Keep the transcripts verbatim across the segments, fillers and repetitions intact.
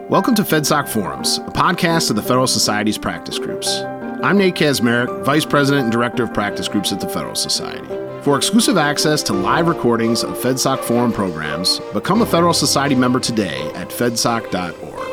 Welcome to FedSoc Forums, a podcast of the Federal Society's practice groups. I'm Nate Kazmarek, Vice President and Director of Practice Groups at the Federal Society. For exclusive access to live recordings of FedSoc Forum programs, become a Federal Society member today at fedsoc dot org.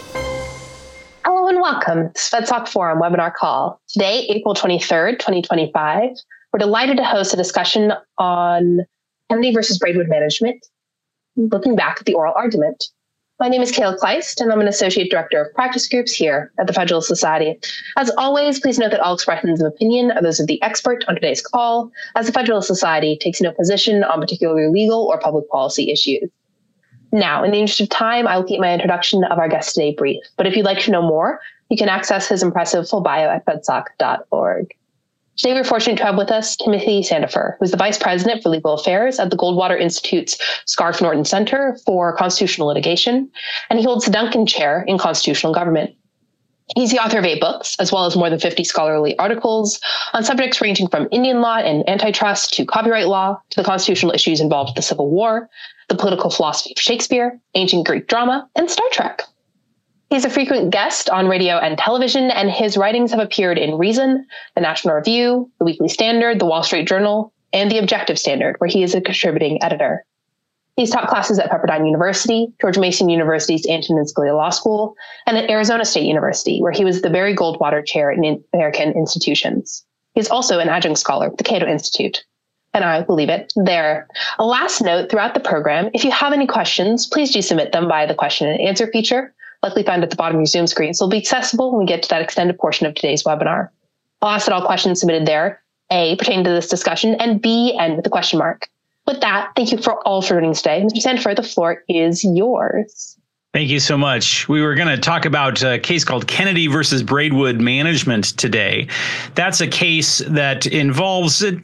Hello and welcome to FedSoc Forum webinar call. Today, April twenty-third, twenty twenty-five, we're delighted to host a discussion on Kennedy versus Braidwood management, looking back at the oral argument. My name is Kayla Kleist, and I'm an Associate Director of Practice Groups here at the Federal Society. As always, please note that all expressions of opinion are those of the expert on today's call, as the Federal Society takes no position on particular legal or public policy issues. Now, in the interest of time, I will keep my introduction of our guest today brief, but if you'd like to know more, you can access his impressive full bio at fedsoc dot org. Today, we're fortunate to have with us Timothy Sandifer, who's the Vice President for Legal Affairs at the Goldwater Institute's Scarf Norton Center for Constitutional Litigation, and he holds the Duncan Chair in Constitutional Government. He's the author of eight books, as well as more than fifty scholarly articles on subjects ranging from Indian law and antitrust to copyright law to the constitutional issues involved with the Civil War, the political philosophy of Shakespeare, ancient Greek drama, and Star Trek. He's a frequent guest on radio and television, and his writings have appeared in Reason, the National Review, the Weekly Standard, the Wall Street Journal, and the Objective Standard, where he is a contributing editor. He's taught classes at Pepperdine University, George Mason University's Antonin Scalia Law School, and at Arizona State University, where he was the Barry Goldwater Chair in American Institutions. He's also an adjunct scholar at the Cato Institute. And I believe it there. A last note throughout the program, if you have any questions, please do submit them via the question and answer feature, likely found at the bottom of your Zoom screen. So it'll be accessible when we get to that extended portion of today's webinar. I'll ask that all questions submitted there, A, pertaining to this discussion, and B, end with a question mark. With that, thank you for all for joining today. Mister Sandifer, the floor is yours. Thank you so much. We were going to talk about a case called Kennedy versus Braidwood Management today. That's a case that involves sort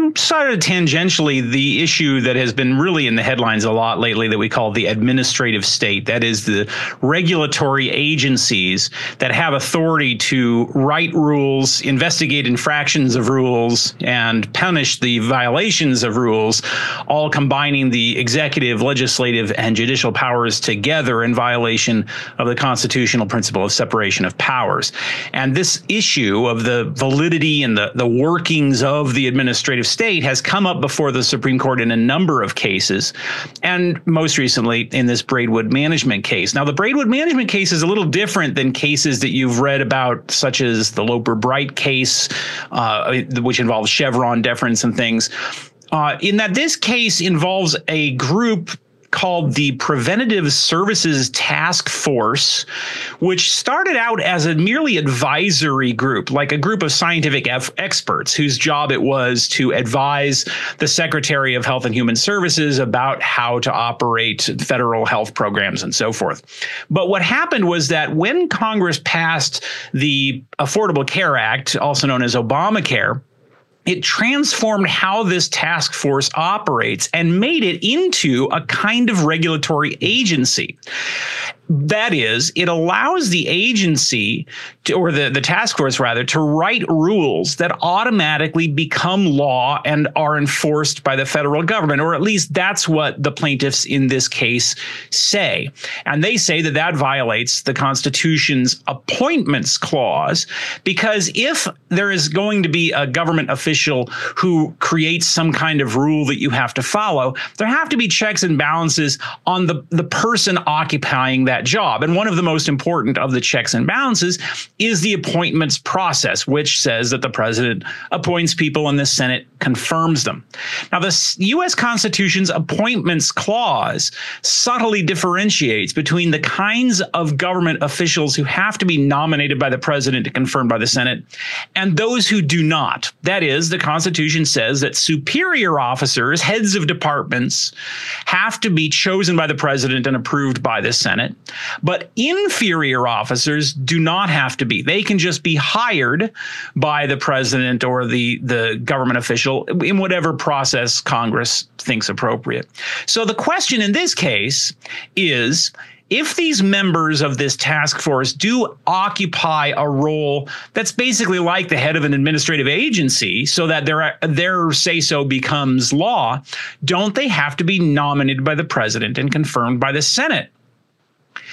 of tangentially the issue that has been really in the headlines a lot lately that we call the administrative state. That is the regulatory agencies that have authority to write rules, investigate infractions of rules, and punish the violations of rules, all combining the executive, legislative, and judicial powers together in violation of the constitutional principle of separation of powers. And this issue of the validity and the, the workings of the administrative state has come up before the Supreme Court in a number of cases, and most recently in this Braidwood management case. Now, the Braidwood management case is a little different than cases that you've read about, such as the Loper-Bright case, uh, which involves Chevron deference and things, uh, in that this case involves a group called the Preventative Services Task Force, which started out as a merely advisory group, like a group of scientific f- experts whose job it was to advise the Secretary of Health and Human Services about how to operate federal health programs and so forth. But what happened was that when Congress passed the Affordable Care Act, also known as Obamacare, it transformed how this task force operates and made it into a kind of regulatory agency. That is, it allows the agency, to, or the, the task force rather, to write rules that automatically become law and are enforced by the federal government, or at least that's what the plaintiffs in this case say. And they say that that violates the Constitution's appointments clause, because if there is going to be a government official who creates some kind of rule that you have to follow, there have to be checks and balances on the, the person occupying that job. And one of the most important of the checks and balances is the appointments process, which says that the president appoints people and the Senate confirms them. Now, the U S Constitution's appointments clause subtly differentiates between the kinds of government officials who have to be nominated by the president and confirmed by the Senate and those who do not. That is, the Constitution says that superior officers, heads of departments, have to be chosen by the president and approved by the Senate. But inferior officers do not have to be. They can just be hired by the president or the, the government official in whatever process Congress thinks appropriate. So the question in this case is, if these members of this task force do occupy a role that's basically like the head of an administrative agency, so that their their say-so becomes law, don't they have to be nominated by the president and confirmed by the Senate?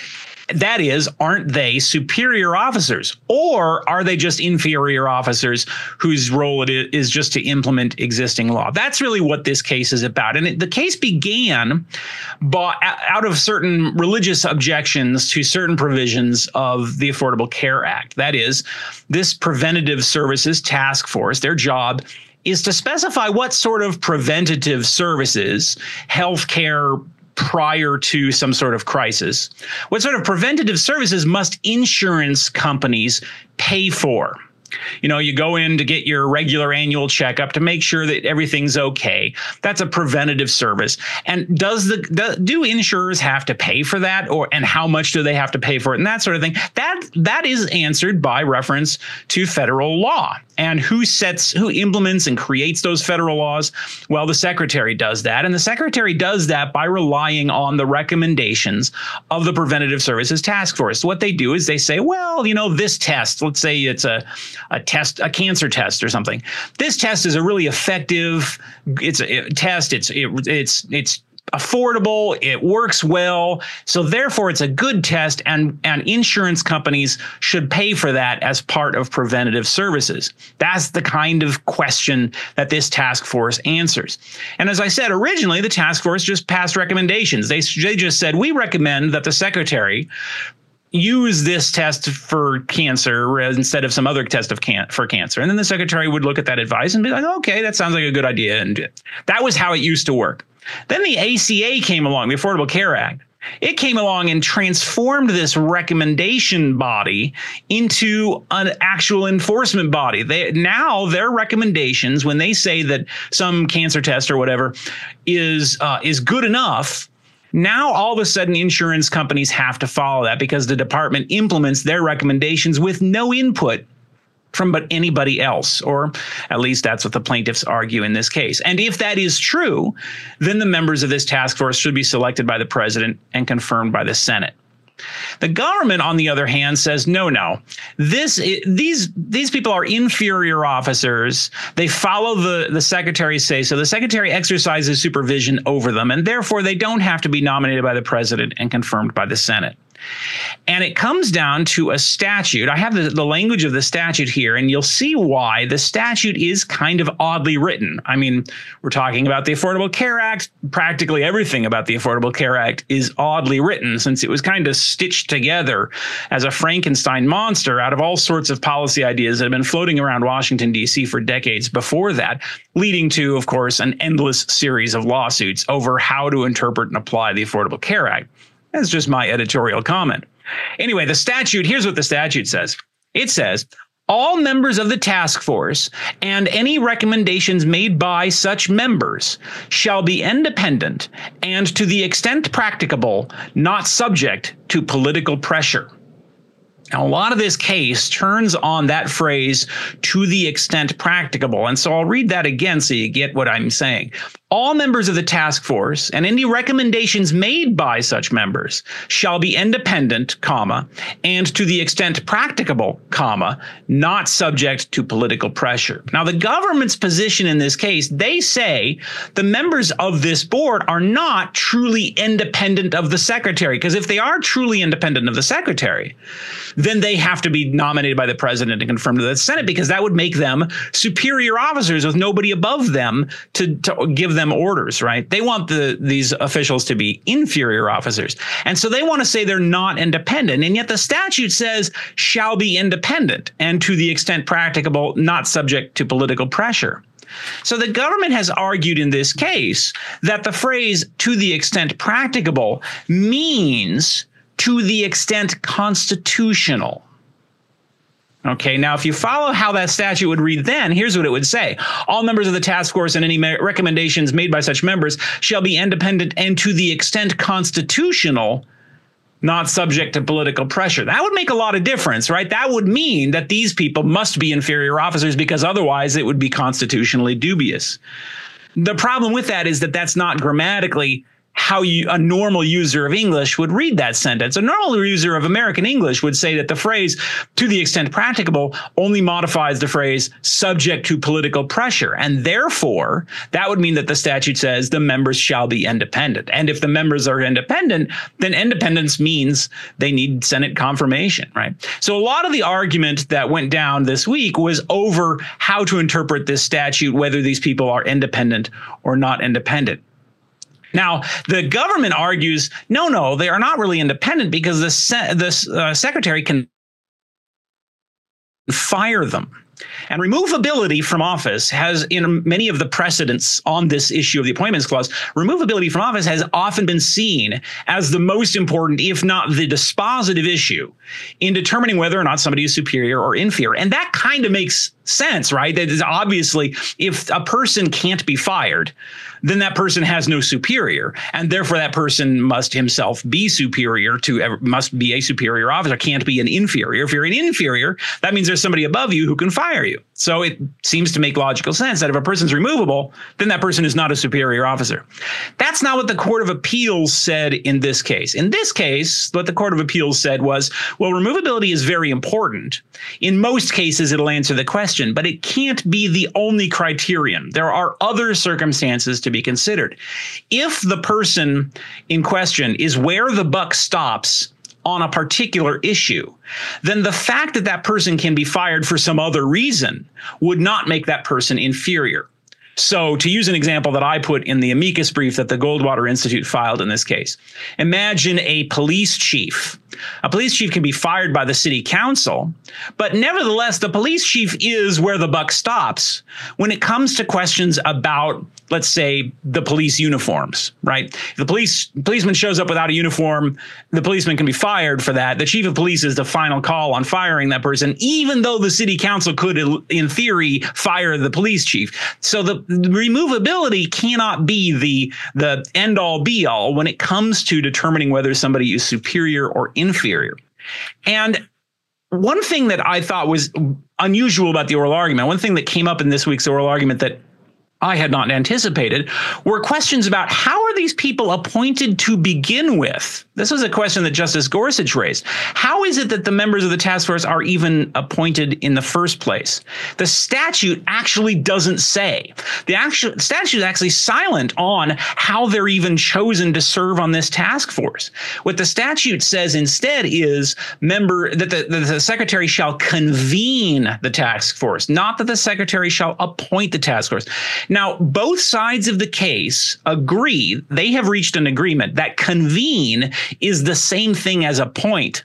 That is, aren't they superior officers, or are they just inferior officers whose role it is just to implement existing law? That's really what this case is about. And it, the case began by, out of certain religious objections to certain provisions of the Affordable Care Act. That is, this Preventative Services Task Force, their job is to specify what sort of preventative services, healthcare prior to some sort of crisis, what sort of preventative services must insurance companies pay for? You know, you go in to get your regular annual checkup to make sure that everything's okay. That's a preventative service. And does the do, do insurers have to pay for that, or and how much do they have to pay for it, and that sort of thing? That that is answered by reference to federal law. And who sets, who implements and creates those federal laws? Well, the Secretary does that. And the Secretary does that by relying on the recommendations of the Preventative Services Task Force. What they do is they say, well, you know, this test, let's say it's a, a test, a cancer test or something. This test is a really effective, it's a test, it's, it, it's, it's, affordable, it works well, so therefore it's a good test, and, and insurance companies should pay for that as part of preventative services. That's the kind of question that this task force answers. And as I said, originally the task force just passed recommendations. They, they just said, we recommend that the Secretary use this test for cancer instead of some other test of can for cancer. And then the Secretary would look at that advice and be like, okay, that sounds like a good idea. And that was how it used to work. Then the A C A came along, the Affordable Care Act. It came along and transformed this recommendation body into an actual enforcement body. They, now their recommendations, when they say that some cancer test or whatever is uh, is good enough, now all of a sudden insurance companies have to follow that because the department implements their recommendations with no input from but anybody else, or at least that's what the plaintiffs argue in this case. And if that is true, then the members of this task force should be selected by the president and confirmed by the Senate. The government, on the other hand, says, no, no, this, these, these people are inferior officers. They follow the, the secretary's say, so the secretary exercises supervision over them, and therefore they don't have to be nominated by the president and confirmed by the Senate. And it comes down to a statute. I have the, the language of the statute here, and you'll see why the statute is kind of oddly written. I mean, we're talking about the Affordable Care Act. Practically everything about the Affordable Care Act is oddly written, since it was kind of stitched together as a Frankenstein monster out of all sorts of policy ideas that have been floating around Washington, D C for decades before that, leading to, of course, an endless series of lawsuits over how to interpret and apply the Affordable Care Act. That's just my editorial comment. Anyway, the statute, here's what the statute says. It says, all members of the task force and any recommendations made by such members shall be independent and, to the extent practicable, not subject to political pressure. Now, a lot of this case turns on that phrase, to the extent practicable. And so I'll read that again so you get what I'm saying. All members of the task force and any recommendations made by such members shall be independent, comma, and to the extent practicable, comma, not subject to political pressure. Now, the government's position in this case, they say the members of this board are not truly independent of the secretary, because if they are truly independent of the secretary, then they have to be nominated by the president and confirmed to the Senate, because that would make them superior officers with nobody above them to, to give them orders, right? They want the these officials to be inferior officers. And so they want to say they're not independent. And yet the statute says shall be independent and, to the extent practicable, not subject to political pressure. So the government has argued in this case that the phrase to the extent practicable means to the extent constitutional. Okay, now if you follow how that statute would read then, here's what it would say. All members of the task force and any recommendations made by such members shall be independent and, to the extent constitutional, not subject to political pressure. That would make a lot of difference, right? That would mean that these people must be inferior officers, because otherwise it would be constitutionally dubious. The problem with that is that that's not grammatically how you, a normal user of English would read that sentence. A normal user of American English would say that the phrase, to the extent practicable, only modifies the phrase subject to political pressure. And therefore, that would mean that the statute says the members shall be independent. And if the members are independent, then independence means they need Senate confirmation, right? So a lot of the argument that went down this week was over how to interpret this statute, whether these people are independent or not independent. Now, the government argues, no, no, they are not really independent because the, se- the uh, secretary can fire them. And removability from office has, in many of the precedents on this issue of the Appointments Clause, removability from office has often been seen as the most important, if not the dispositive issue in determining whether or not somebody is superior or inferior. And that kind of makes sense, right? That is obviously, if a person can't be fired, then that person has no superior, and therefore that person must himself be superior to, must be a superior officer, can't be an inferior. If you're an inferior, that means there's somebody above you who can fire you. So it seems to make logical sense that if a person's removable, then that person is not a superior officer. That's not what the Court of Appeals said in this case. In this case, what the Court of Appeals said was, well, removability is very important. In most cases, it'll answer the question, but it can't be the only criterion. There are other circumstances to be considered. If the person in question is where the buck stops on a particular issue, then the fact that that person can be fired for some other reason would not make that person inferior. So to use an example that I put in the amicus brief that the Goldwater Institute filed in this case, imagine a police chief. A police chief can be fired by the city council, but nevertheless, the police chief is where the buck stops when it comes to questions about, let's say, the police uniforms, right? If the police policeman shows up without a uniform, the policeman can be fired for that. The chief of police is the final call on firing that person, even though the city council could, in theory, fire the police chief. So the removability cannot be the, the end-all be-all when it comes to determining whether somebody is superior or inferior. And one thing that I thought was unusual about the oral argument, one thing that came up in this week's oral argument that I had not anticipated, were questions about how are these people appointed to begin with? This was a question that Justice Gorsuch raised. How is it that the members of the task force are even appointed in the first place? The statute actually doesn't say. The actual statute is actually silent on how they're even chosen to serve on this task force. What the statute says instead is member that the, that the secretary shall convene the task force, not that the secretary shall appoint the task force. Now, both sides of the case agree, they have reached an agreement that convene is the same thing as appoint.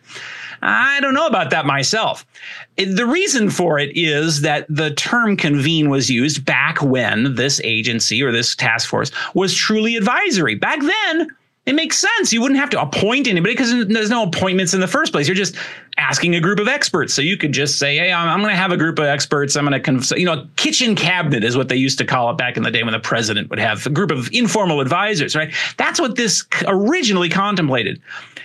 I don't know about that myself. The reason for it is that the term convene was used back when this agency or this task force was truly advisory. Back then, it makes sense. You wouldn't have to appoint anybody because there's no appointments in the first place. You're just asking a group of experts. So you could just say, hey, I'm, I'm going to have a group of experts. I'm going to, cons- you know, kitchen cabinet is what they used to call it back in the day when the president would have a group of informal advisors, right? That's what this originally contemplated.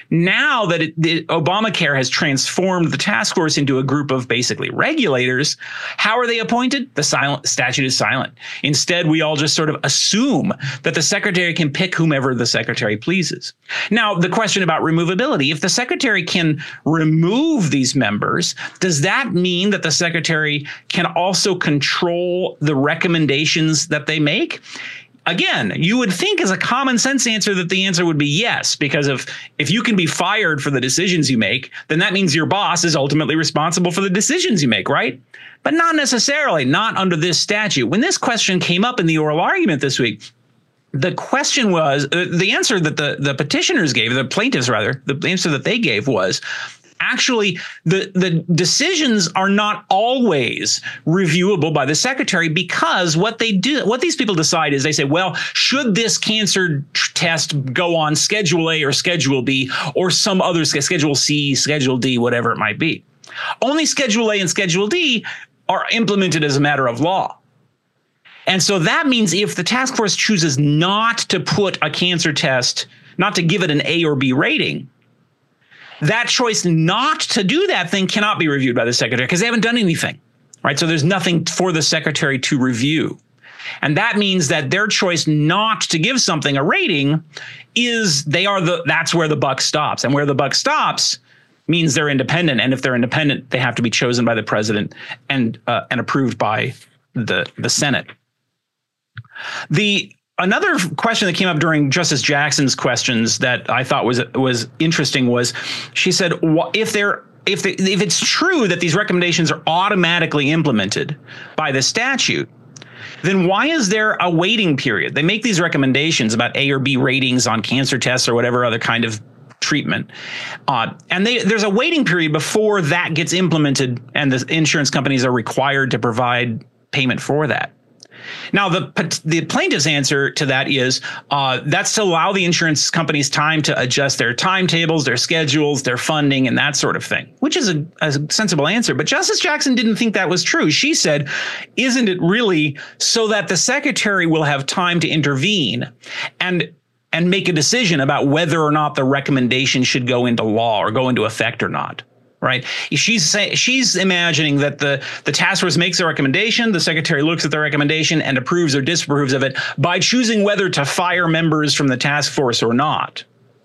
Now that it, the Obamacare has transformed the task force into a group of basically regulators, how are they appointed? The silent statute is silent. Instead, we all just sort of assume that the secretary can pick whomever the secretary pleases. Now, the question about removability, if the secretary can remove these members, does that mean that the secretary can also control the recommendations that they make? Again, you would think as a common sense answer that the answer would be yes, because if if you can be fired for the decisions you make, then that means your boss is ultimately responsible for the decisions you make, right? But not necessarily, not under this statute. When this question came up in the oral argument this week, the question was, uh, the answer that the, the petitioners gave, the plaintiffs rather, the answer that they gave was, actually, the, the decisions are not always reviewable by the secretary because what they do, what these people decide is they say, well, should this cancer test go on Schedule A or Schedule B or some other Schedule C, Schedule D, whatever it might be. Only Schedule A and Schedule D are implemented as a matter of law. And so that means if the task force chooses not to put a cancer test, not to give it an A or B rating, that choice not to do that thing cannot be reviewed by the secretary because they haven't done anything, right? So there's nothing for the secretary to review. And that means that their choice not to give something a rating is they are the that's where the buck stops. And where the buck stops means they're independent. And if they're independent, they have to be chosen by the president and uh, and approved by the the Senate. The Another question that came up during Justice Jackson's questions that I thought was was interesting was she said, if they're if they, if it's true that these recommendations are automatically implemented by the statute, then why is there a waiting period? They make these recommendations about A or B ratings on cancer tests or whatever other kind of treatment, uh, and they, there's a waiting period before that gets implemented, and the insurance companies are required to provide payment for that. Now, the the plaintiff's answer to that is uh, that's to allow the insurance companies time to adjust their timetables, their schedules, their funding, and that sort of thing, which is a, a sensible answer. But Justice Jackson didn't think that was true. She said, isn't it really so that the secretary will have time to intervene and and make a decision about whether or not the recommendation should go into law or go into effect or not? Right. She's saying she's imagining that the, the task force makes a recommendation. The secretary looks at the recommendation and approves or disapproves of it by choosing whether to fire members from the task force or not.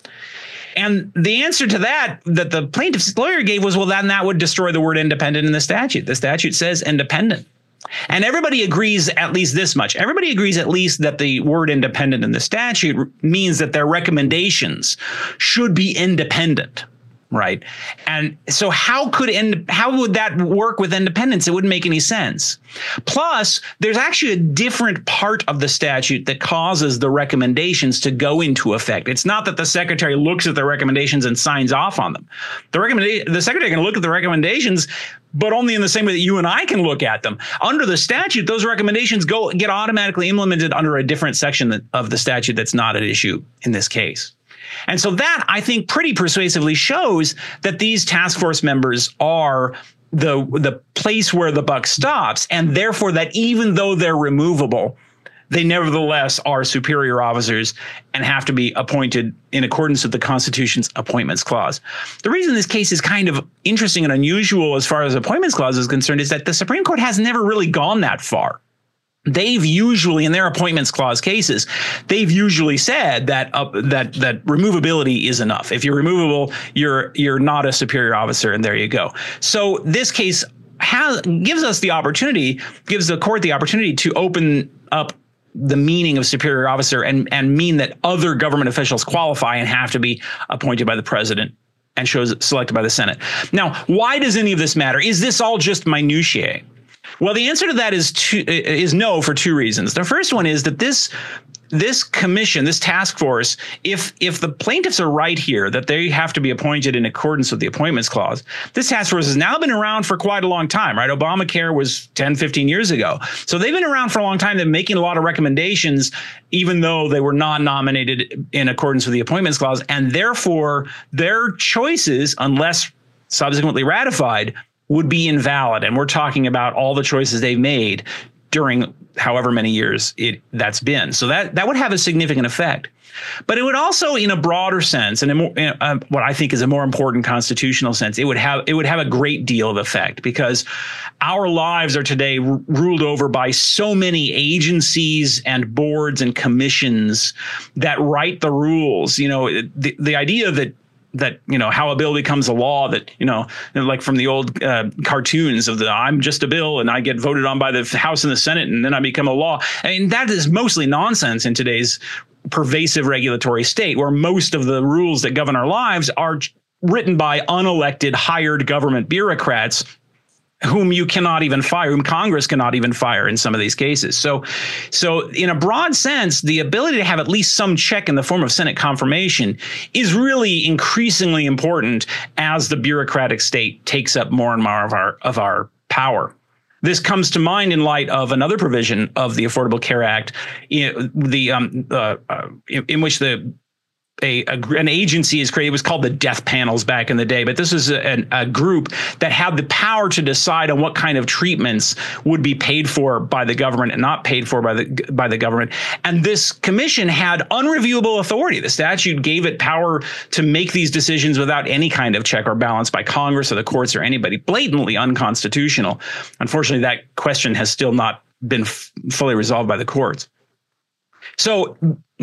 And the answer to that that the plaintiff's lawyer gave was, well, then that would destroy the word independent in the statute. The statute says independent. And everybody agrees at least this much. Everybody agrees at least that the word independent in the statute means that their recommendations should be independent. Right. And so how could end, how would that work with independence? It wouldn't make any sense. Plus, there's actually a different part of the statute that causes the recommendations to go into effect. It's not that the secretary looks at the recommendations and signs off on them. The recommenda- the secretary can look at the recommendations, but only in the same way that you and I can look at them. Under the statute, those recommendations go get automatically implemented under a different section of the statute that's not at issue in this case. And so that, I think, pretty persuasively shows that these task force members are the the place where the buck stops, and therefore that even though they're removable, they nevertheless are superior officers and have to be appointed in accordance with the Constitution's Appointments Clause. The reason this case is kind of interesting and unusual as far as Appointments Clause is concerned is that the Supreme Court has never really gone that far. They've usually, in their Appointments Clause cases, they've usually said that uh, that that removability is enough. If you're removable, you're you're not a superior officer, and there you go. So this case has gives us the opportunity, gives the court the opportunity to open up the meaning of superior officer and and mean that other government officials qualify and have to be appointed by the president and shows selected by the Senate. Now, why does any of this matter? Is this all just minutiae? Well, the answer to that is two, is no for two reasons. The first one is that this this commission, this task force, if if the plaintiffs are right here, that they have to be appointed in accordance with the Appointments Clause, this task force has now been around for quite a long time, right? Obamacare was ten, fifteen years ago. So they've been around for a long time. They're making a lot of recommendations, even though they were not nominated in accordance with the Appointments Clause. And therefore, their choices, unless subsequently ratified, would be invalid. And we're talking about all the choices they've made during however many years it that's been. So that that would have a significant effect. But it would also, in a broader sense, and in more, in a, what I think is a more important constitutional sense, it would have it would have a great deal of effect, because our lives are today r- ruled over by so many agencies and boards and commissions that write the rules. You know, the the idea that that, you know, how a bill becomes a law, that, you know, like from the old uh, cartoons of the I'm just a bill and I get voted on by the House and the Senate and then I become a law. I mean, that is mostly nonsense in today's pervasive regulatory state, where most of the rules that govern our lives are written by unelected, hired government bureaucrats whom you cannot even fire, whom Congress cannot even fire in some of these cases. So, so in a broad sense, the ability to have at least some check in the form of Senate confirmation is really increasingly important as the bureaucratic state takes up more and more of our of our power. This comes to mind in light of another provision of the Affordable Care Act, in, the um, uh, uh, in, in which the A, a, an agency is created. It was called the death panels back in the day, but this is a, a group that had the power to decide on what kind of treatments would be paid for by the government and not paid for by the by the government. And this commission had unreviewable authority. The statute gave it power to make these decisions without any kind of check or balance by Congress or the courts or anybody. Blatantly unconstitutional. Unfortunately, that question has still not been f- fully resolved by the courts. So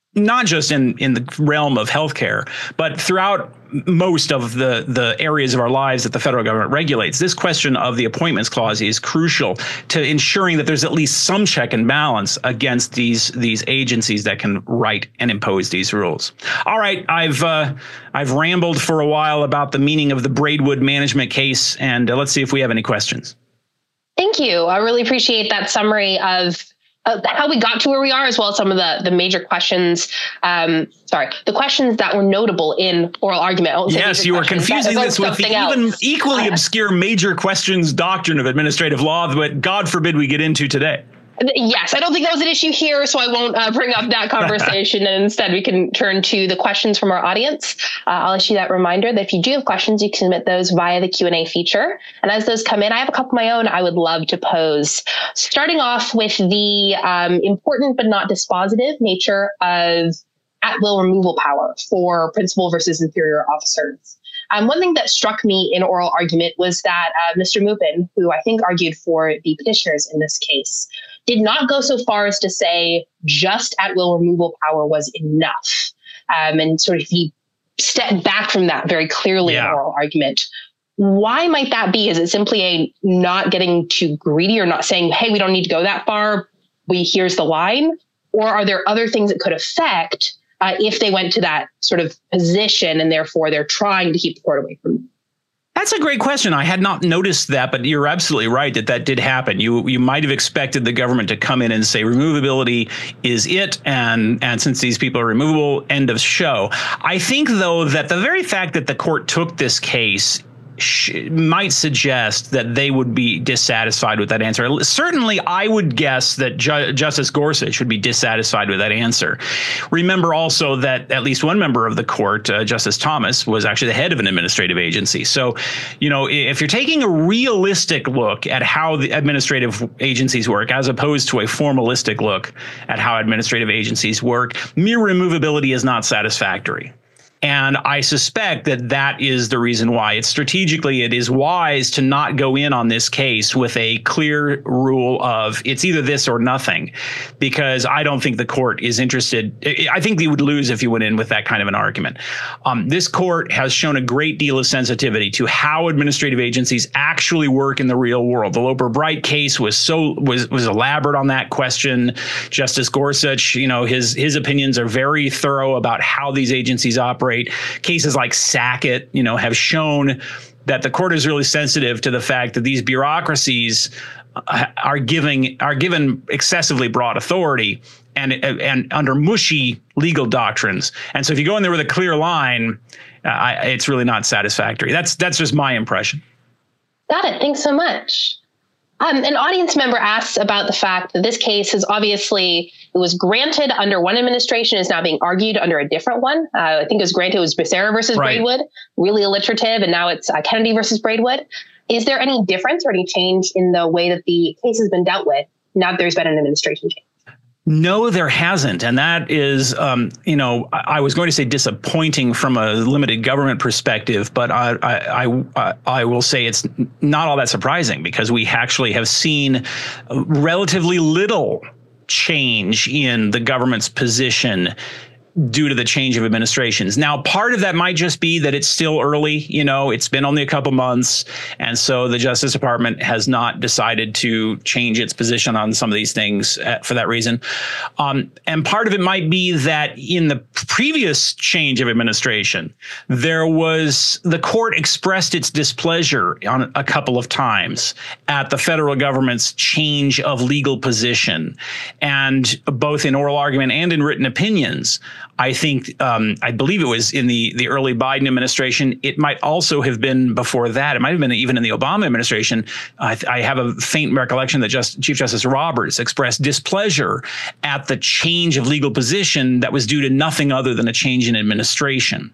not just in, in the realm of healthcare, but throughout most of the, the areas of our lives that the federal government regulates. This question of the appointments clause is crucial to ensuring that there's at least some check and balance against these these agencies that can write and impose these rules. All right, I've uh, I've rambled for a while about the meaning of the Braidwood management case, and uh, let's see if we have any questions. Thank you. I really appreciate that summary of Uh, how we got to where we are, as well as some of the, the major questions, um, sorry, the questions that were notable in oral argument. Yes, you were confusing this with the even else. equally uh, obscure major questions doctrine of administrative law, but God forbid we get into today. Yes, I don't think that was an issue here, so I won't uh, bring up that conversation. And instead, we can turn to the questions from our audience. Uh, I'll issue that reminder that if you do have questions, you can submit those via the Q and A feature. And as those come in, I have a couple of my own I would love to pose. Starting off with the um, important but not dispositive nature of at-will removal power for principal versus inferior officers. Um, one thing that struck me in oral argument was that uh, Mister Mupin, who I think argued for the petitioners in this case, did not go so far as to say just at-will removal power was enough. Um, and sort of he stepped back from that very clearly yeah. in oral argument. Why might that be? Is it simply a not getting too greedy or not saying, hey, we don't need to go that far, we here's the line? Or are there other things that could affect uh, if they went to that sort of position and therefore they're trying to keep the court away from them? That's a great question. I had not noticed that, but you're absolutely right that that did happen. You you might have expected the government to come in and say removability is it, and and since these people are removable, end of show. I think, though, that the very fact that the court took this case might suggest that they would be dissatisfied with that answer. Certainly, I would guess that Ju- Justice Gorsuch would be dissatisfied with that answer. Remember also that at least one member of the court, uh, Justice Thomas, was actually the head of an administrative agency. So, you know, if you're taking a realistic look at how the administrative agencies work, as opposed to a formalistic look at how administrative agencies work, mere removability is not satisfactory. And I suspect that that is the reason why. It's strategically, it is wise to not go in on this case with a clear rule of it's either this or nothing, because I don't think the court is interested. I think they would lose if you went in with that kind of an argument. Um, this court has shown a great deal of sensitivity to how administrative agencies actually work in the real world. The Loper Bright case was so was was elaborate on that question. Justice Gorsuch, you know, his his opinions are very thorough about how these agencies operate. Cases like Sackett, you know, have shown that the court is really sensitive to the fact that these bureaucracies are giving are given excessively broad authority and and under mushy legal doctrines. And so if you go in there with a clear line, uh, I, it's really not satisfactory. That's that's just my impression. Got it. Thanks so much. Um, an audience member asks about the fact that this case is obviously, it was granted under one administration, is now being argued under a different one. Uh, I think it was granted, it was Becerra versus right. Braidwood, really alliterative, and now it's uh, Kennedy versus Braidwood. Is there any difference or any change in the way that the case has been dealt with now that there's been an administration change? No, there hasn't. And that is, um, you know, I, I was going to say disappointing from a limited government perspective, but I, I, I, I will say it's not all that surprising because we actually have seen relatively little change in the government's position due to the change of administrations. Now, part of that might just be that it's still early. You know, it's been only a couple months. And so the Justice Department has not decided to change its position on some of these things for that reason. Um, and part of it might be that in the previous change of administration, there was the court expressed its displeasure on a couple of times at the federal government's change of legal position. And both in oral argument and in written opinions, I think, um, I believe it was in the, the early Biden administration. It might also have been before that. It might have been even in the Obama administration. I, I have a faint recollection that just Chief Justice Roberts expressed displeasure at the change of legal position that was due to nothing other than a change in administration.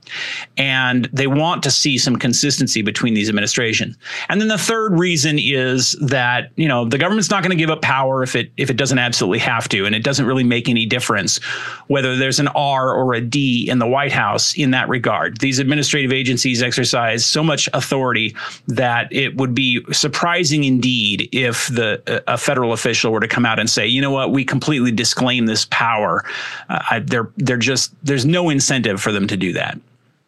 And they want to see some consistency between these administrations. And then the third reason is that, you know, the government's not going to give up power if it if it doesn't absolutely have to. And it doesn't really make any difference whether there's an R or a D in the White House in that regard. These administrative agencies exercise so much authority that it would be surprising indeed if the a federal official were to come out and say, you know what, we completely disclaim this power. Uh, I, they're they're just there's no incentive for them to do that.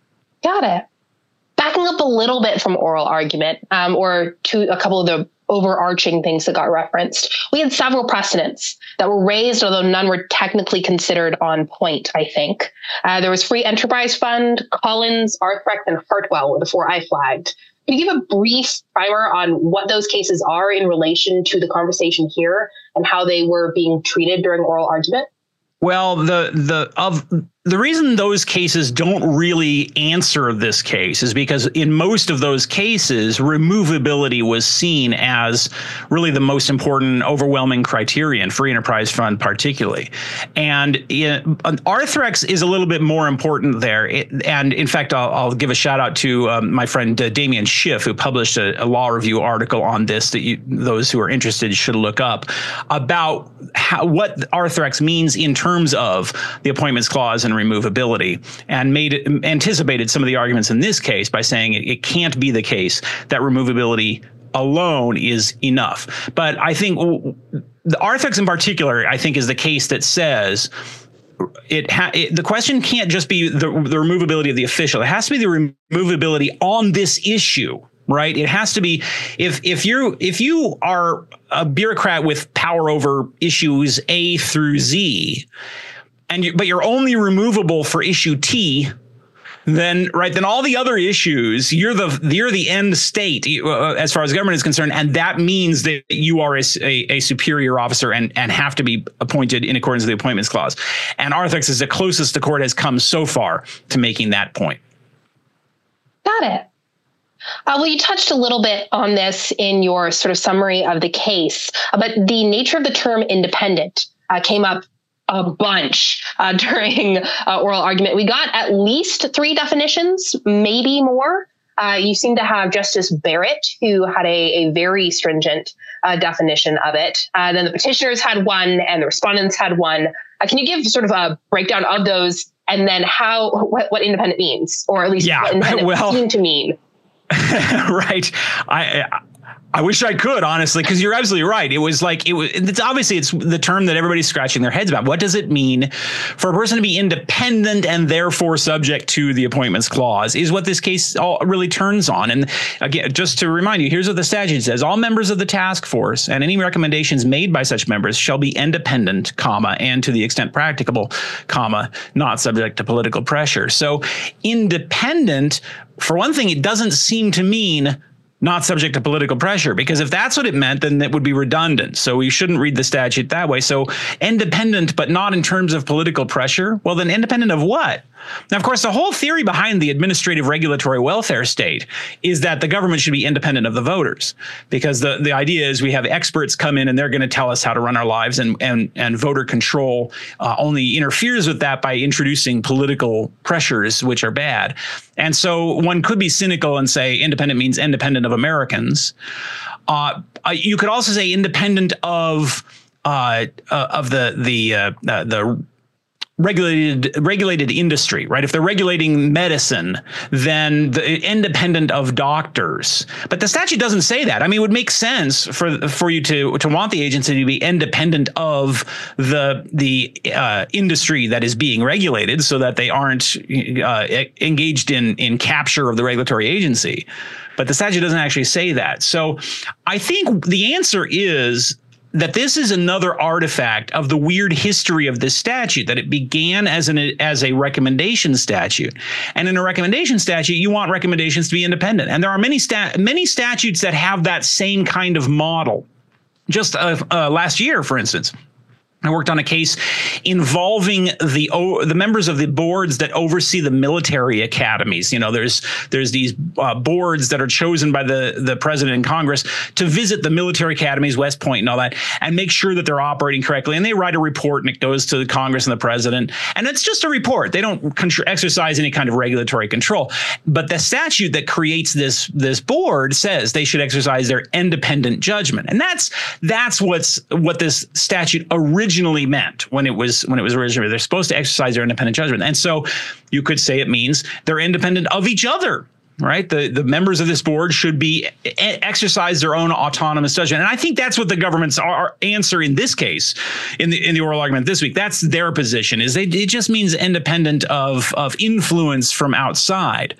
Got it. Backing up a little bit from oral argument, um, or to a couple of the overarching things that got referenced, we had several precedents that were raised, although none were technically considered on point, I think. Uh, there was Free Enterprise Fund, Collins, Arthrex, and Hartwell were the four I flagged. Can you give a brief primer on what those cases are in relation to the conversation here and how they were being treated during oral argument? Well, the the of the reason those cases don't really answer this case is because in most of those cases, removability was seen as really the most important, overwhelming criterion, Free Enterprise Fund particularly. And it, Arthrex is a little bit more important there. It, and in fact, I'll, I'll give a shout out to um, my friend uh, Damian Schiff, who published a, a law review article on this that you, those who are interested should look up about how, what Arthrex means in terms of the Appointments Clause and removability, and made anticipated some of the arguments in this case by saying it, it can't be the case that removability alone is enough. But I think the Arthrex in particular, I think, is the case that says it, ha- it the question can't just be the, the removability of the official. It has to be the removability on this issue. Right. It has to be if if you're if you are a bureaucrat with power over issues A through Z, and you, but you're only removable for issue T, then right then all the other issues you're the you're the end state uh, as far as government is concerned, and that means that you are a, a, a superior officer and and have to be appointed in accordance with the Appointments Clause. And Arthrex is the closest the court has come so far to making that point. Got it. Uh, well, you touched a little bit on this in your sort of summary of the case, but the nature of the term independent uh, came up a bunch uh, during uh, oral argument. We got at least three definitions, maybe more. Uh, you seem to have Justice Barrett, who had a, a very stringent uh, definition of it. Uh, then the petitioners had one and the respondents had one. Uh, can you give sort of a breakdown of those and then how what, what independent means, or at least yeah, what independent well, seem to mean? Right. I, I I wish I could, honestly, because you're absolutely right. It was like it was. It's obviously it's the term that everybody's scratching their heads about. What does it mean for a person to be independent and therefore subject to the Appointments Clause? Is what this case all really turns on. And again, just to remind you, here's what the statute says: all members of the task force and any recommendations made by such members shall be independent, comma, and to the extent practicable, comma, not subject to political pressure. So, independent, for one thing, it doesn't seem to mean not subject to political pressure, because if that's what it meant, then it would be redundant. So we shouldn't read the statute that way. So independent, but not in terms of political pressure. Well, then independent of what? Now, of course, the whole theory behind the administrative regulatory welfare state is that the government should be independent of the voters, because the, the idea is we have experts come in and they're going to tell us how to run our lives, and and, and voter control uh, only interferes with that by introducing political pressures, which are bad. And so one could be cynical and say independent means independent of Americans. Uh, you could also say independent of uh, uh, of the the uh, uh, the regulated regulated industry, right? If they're regulating medicine, then the independent of doctors. But the statute doesn't say that. I mean, it would make sense for for you to to want the agency to be independent of the the uh, industry that is being regulated, so that they aren't uh, engaged in in capture of the regulatory agency. But the statute doesn't actually say that. So I think the answer is that this is another artifact of the weird history of this statute, that it began as an as a recommendation statute. And in a recommendation statute, you want recommendations to be independent. And there are many stat many statutes that have that same kind of model. Just uh, uh, last year, for instance, I worked on a case involving the o the members of the boards that oversee the military academies. You know, there's there's these uh, boards that are chosen by the the president and Congress to visit the military academies, West Point and all that, and make sure that they're operating correctly. And they write a report and it goes to the Congress and the president. And it's just a report. They don't exercise any kind of regulatory control. But the statute that creates this this board says they should exercise their independent judgment. And that's that's what's what this statute originally originally meant when it was when it was originally. They're supposed to exercise their independent judgment. And so you could say it means they're independent of each other. Right. The the members of this board should be exercise their own autonomous judgment. And I think that's what the government's are, answer in this case, in the in the oral argument this week. That's their position, is they, it just means independent of of influence from outside.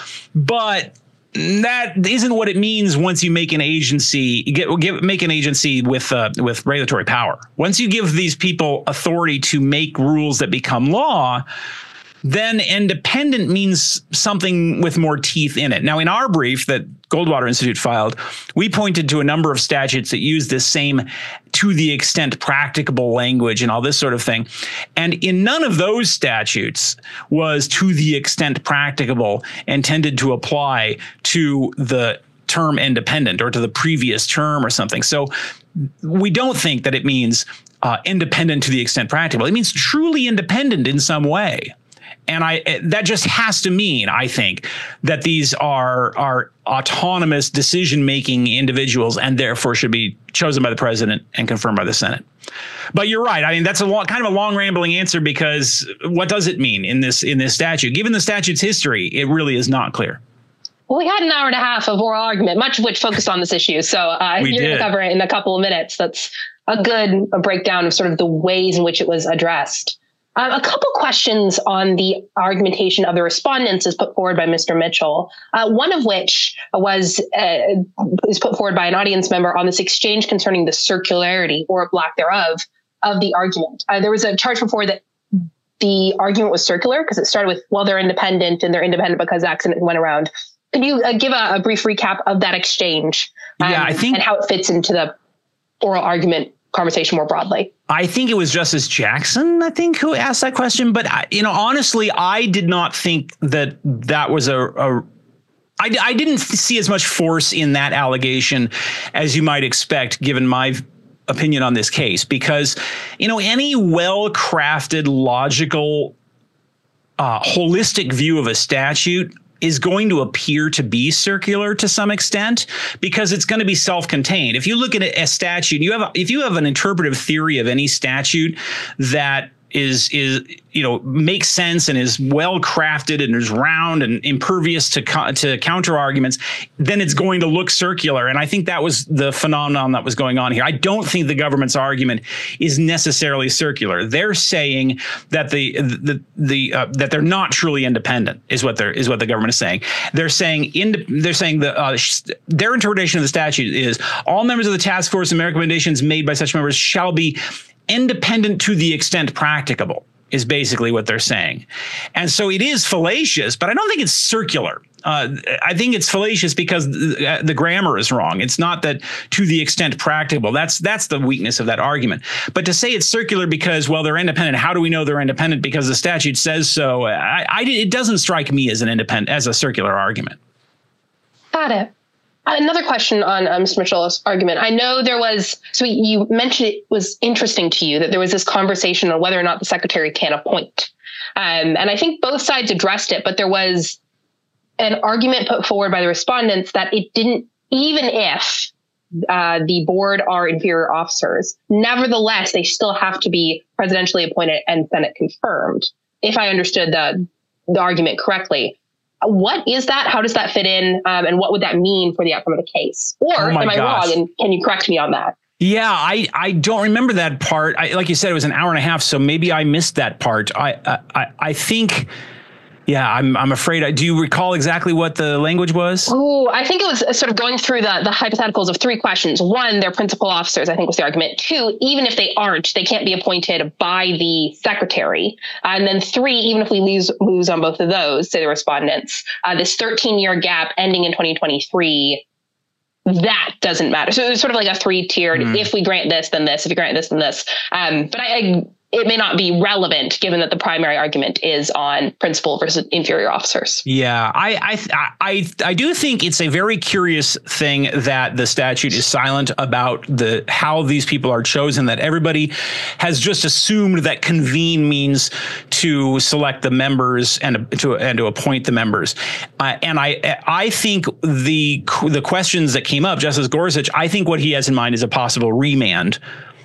But that isn't what it means once you make an agency, get, get make an agency with uh, with regulatory power. Once you give these people authority to make rules that become law, then independent means something with more teeth in it. Now, in our brief that Goldwater Institute filed, we pointed to a number of statutes that use this same to the extent practicable language and all this sort of thing. And in none of those statutes was to the extent practicable intended to apply to the term independent or to the previous term or something. So we don't think that it means uh, independent to the extent practicable. It means truly independent in some way. And I that just has to mean, I think, that these are are autonomous decision-making individuals and therefore should be chosen by the president and confirmed by the Senate. But you're right. I mean, that's a long, kind of a long, rambling answer, because what does it mean in this in this statute? Given the statute's history, it really is not clear. Well, we had an hour and a half of oral argument, much of which focused on this issue. So uh, you're going to cover it in a couple of minutes. That's a good a breakdown of sort of the ways in which it was addressed. Um, a couple questions on the argumentation of the respondents is put forward by Mister Mitchell, uh, one of which was uh, is put forward by an audience member on this exchange concerning the circularity or lack thereof of the argument. Uh, there was a charge before that the argument was circular because it started with, well, they're independent and they're independent because the accident went around. Could you uh, give a, a brief recap of that exchange um, yeah, I think, and how it fits into the oral argument conversation more broadly? I think it was Justice Jackson, I think, who asked that question. But, I, you know, honestly, I did not think that that was a, a I, I didn't see as much force in that allegation as you might expect, given my opinion on this case, because, you know, any well-crafted, logical, uh, holistic view of a statute is going to appear to be circular to some extent because it's going to be self-contained. If you look at a statute, you have a, if you have an interpretive theory of any statute that is is you know makes sense and is well crafted and is round and impervious to co- to counter arguments, then it's going to look circular. And I think that was the phenomenon that was going on here. I don't think the government's argument is necessarily circular. They're saying that the the the uh, that they're not truly independent is what they're is what the government is saying. They're saying in they're saying the uh, their interpretation of the statute is all members of the task force and recommendations made by such members shall be independent to the extent practicable, is basically what they're saying. And so it is fallacious, but I don't think it's circular. Uh, I think it's fallacious because the, the grammar is wrong. It's not that to the extent practicable. That's that's the weakness of that argument. But to say it's circular because, well, they're independent. How do we know they're independent? Because the statute says so. I, I, it doesn't strike me as an independent, as a circular argument. Got it. Another question on um, Mister Mitchell's argument. I know there was, so you mentioned it was interesting to you that there was this conversation on whether or not the secretary can appoint. Um, and I think both sides addressed it, but there was an argument put forward by the respondents that it didn't, even if uh, the board are inferior officers, nevertheless, they still have to be presidentially appointed and Senate confirmed, if I understood the, the argument correctly. What is that? How does that fit in? Um, and what would that mean for the outcome of the case? Or oh am I gosh. wrong? And can you correct me on that? Yeah, I, I don't remember that part. I, like you said, it was an hour and a half, so maybe I missed that part. I I, I think, yeah, I'm I'm afraid. I, do you recall exactly what the language was? Oh, I think it was sort of going through the, the hypotheticals of three questions. One, they're principal officers, I think was the argument. Two, even if they aren't, they can't be appointed by the secretary. Uh, and then three, even if we lose, lose on both of those, say the respondents, uh, this thirteen-year gap ending in twenty twenty-three, that doesn't matter. So it's sort of like a three-tiered, mm. if we grant this, then this, if we grant this, then this. Um, but I, I it may not be relevant given that the primary argument is on principal versus inferior officers. Yeah, I I I I do think it's a very curious thing that the statute is silent about the how these people are chosen, that everybody has just assumed that convene means to select the members and to and to appoint the members. Uh, and I I think the the questions that came up, Justice Gorsuch, I think what he has in mind is a possible remand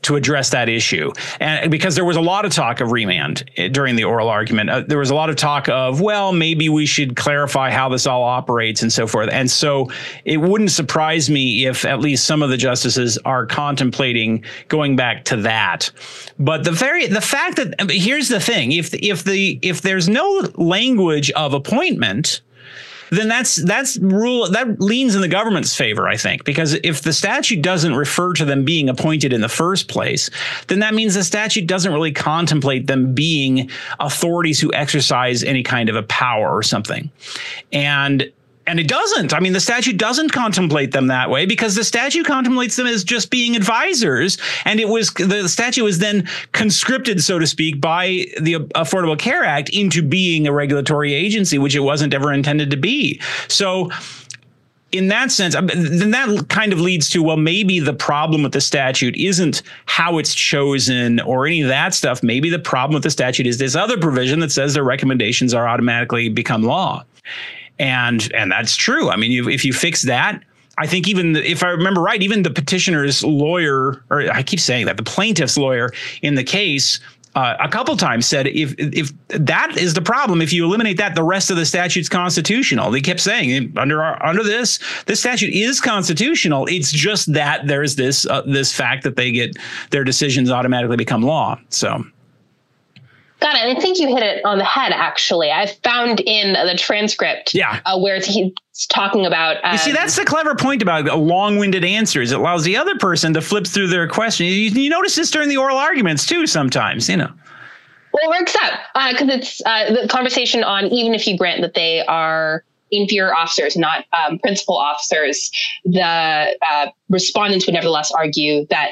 to address that issue. And because there was a lot of talk of remand during the oral argument, uh, there was a lot of talk of, well, maybe we should clarify how this all operates and so forth. And so it wouldn't surprise me if at least some of the justices are contemplating going back to that. But the very the fact that I mean, here's the thing, if if the if there's no language of appointment, then that's that's rule that leans in the government's favor, I think, because if the statute doesn't refer to them being appointed in the first place, then that means the statute doesn't really contemplate them being authorities who exercise any kind of a power or something. And And it doesn't. I mean, the statute doesn't contemplate them that way because the statute contemplates them as just being advisors. And it was the statute was then conscripted, so to speak, by the Affordable Care Act into being a regulatory agency, which it wasn't ever intended to be. So in that sense, then that kind of leads to, well, maybe the problem with the statute isn't how it's chosen or any of that stuff. Maybe the problem with the statute is this other provision that says their recommendations are automatically become law. And and that's true. I mean, you, if you fix that, I think even the, if I remember right, even the petitioner's lawyer, or I keep saying that, the plaintiff's lawyer in the case uh, a couple times said if if that is the problem, if you eliminate that, the rest of the statute's constitutional. They kept saying under our, under this, this statute is constitutional. It's just that there's this uh, this fact that they get their decisions automatically become law. So. Got it. And I think you hit it on the head, actually. I found in the transcript yeah. uh, where he's talking about... Um, you see, that's the clever point about long-winded answers. It allows the other person to flip through their question. You, you notice this during the oral arguments, too, sometimes, you know. Well, it works out because uh, it's uh, the conversation on even if you grant that they are inferior officers, not um, principal officers, the uh, respondents would nevertheless argue that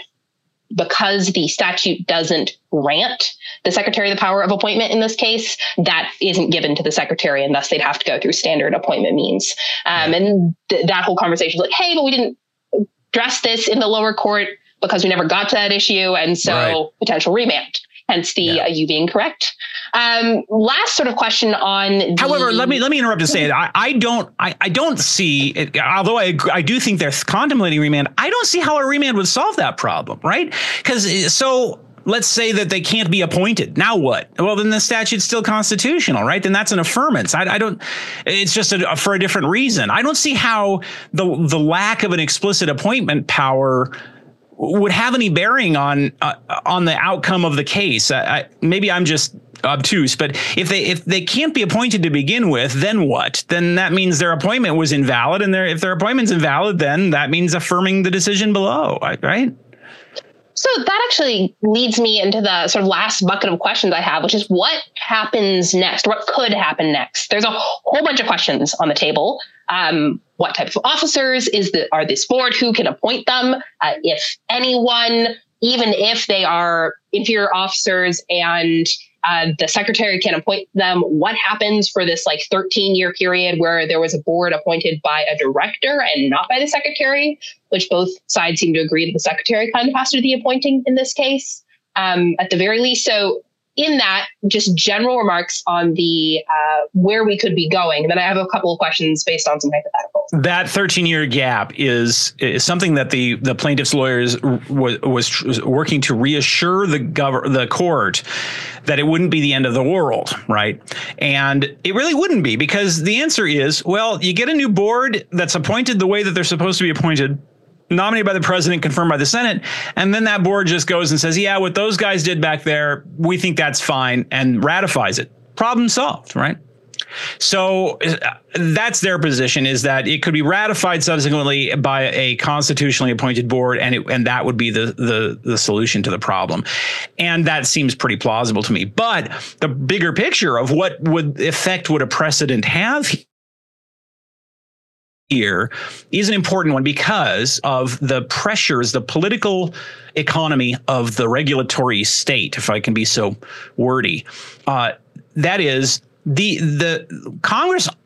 because the statute doesn't grant the secretary the power of appointment in this case, that isn't given to the secretary, and thus they'd have to go through standard appointment means. Um, and th- that whole conversation is like, hey, but we didn't address this in the lower court because we never got to that issue, and so right. potential remand. Hence the yeah. uh, you being correct. Um, last sort of question on. The- However, let me let me interrupt to say it. I, I don't I, I don't see it, although I I do think they're contemplating remand. I don't see how a remand would solve that problem, right? Because so. Let's say that they can't be appointed. Now what? Well, then the statute's still constitutional, right? Then that's an affirmance. I, I don't. It's just a, for a different reason. I don't see how the the lack of an explicit appointment power would have any bearing on uh, on the outcome of the case. I, I, maybe I'm just obtuse, but if they if they can't be appointed to begin with, then what? Then that means their appointment was invalid, and their if their appointment's invalid, then that means affirming the decision below, right? So that actually leads me into the sort of last bucket of questions I have, which is what happens next? What could happen next? There's a whole bunch of questions on the table. Um, what types of officers is the are this board? Who can appoint them? Uh, if anyone, even if they are inferior officers and uh, the secretary can appoint them, what happens for this like thirteen year period where there was a board appointed by a director and not by the secretary, which both sides seem to agree that the secretary kind of has to do the appointing in this case, um, at the very least. So in that, just general remarks on the uh, where we could be going. And then I have a couple of questions based on some hypotheticals. That thirteen year gap is, is something that the, the plaintiff's lawyers w- was, was working to reassure the gov- the court that it wouldn't be the end of the world, right? And it really wouldn't be, because the answer is, well, you get a new board that's appointed the way that they're supposed to be appointed, nominated by the president, confirmed by the Senate, and then that board just goes and says, yeah, what those guys did back there, we think that's fine, and ratifies it. Problem solved, right? So uh, that's their position, is that it could be ratified subsequently by a constitutionally appointed board, and it, and that would be the, the the solution to the problem. And that seems pretty plausible to me. But the bigger picture of what would effect would a precedent have here is an important one because of the pressures, the political economy of the regulatory state, if I can be so wordy. Uh, that is, the the Congress